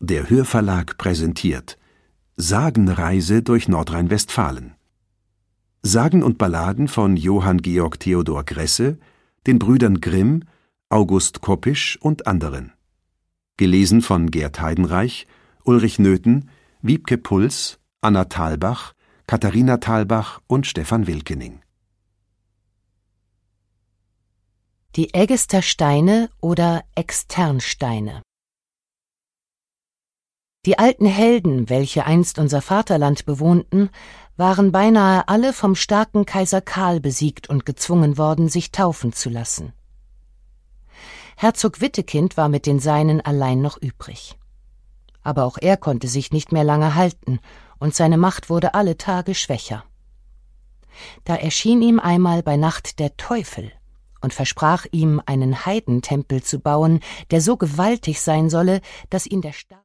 Der Hörverlag präsentiert Sagenreise durch Nordrhein-Westfalen. Sagen und Balladen von Johann Georg Theodor Gresse, den Brüdern Grimm, August Koppisch und anderen. Gelesen von Gerd Heidenreich, Ulrich Nöthen, Wiebke Puls, Anna Thalbach, Katharina Thalbach und Stefan Wilkening. Die Eggester Steine oder Externsteine. Die alten Helden, welche einst unser Vaterland bewohnten, waren beinahe alle vom starken Kaiser Karl besiegt und gezwungen worden, sich taufen zu lassen. Herzog Wittekind war mit den Seinen allein noch übrig. Aber auch er konnte sich nicht mehr lange halten, und seine Macht wurde alle Tage schwächer. Da erschien ihm einmal bei Nacht der Teufel und versprach ihm, einen Heidentempel zu bauen, der so gewaltig sein solle, dass ihn der